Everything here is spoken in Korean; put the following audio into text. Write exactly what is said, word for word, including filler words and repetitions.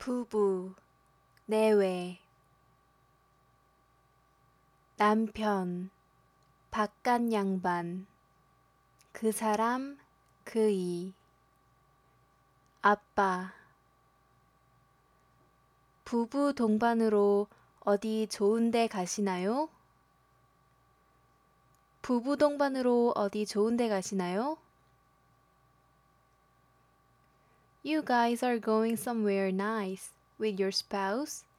부부, 내외, 남편, 바깥 양반, 그 사람, 그이, 아빠, 부부 동반으로 어디 좋은 데 가시나요? 부부 동반으로 어디 좋은 데 가시나요? You guys are going somewhere nice with your spouse?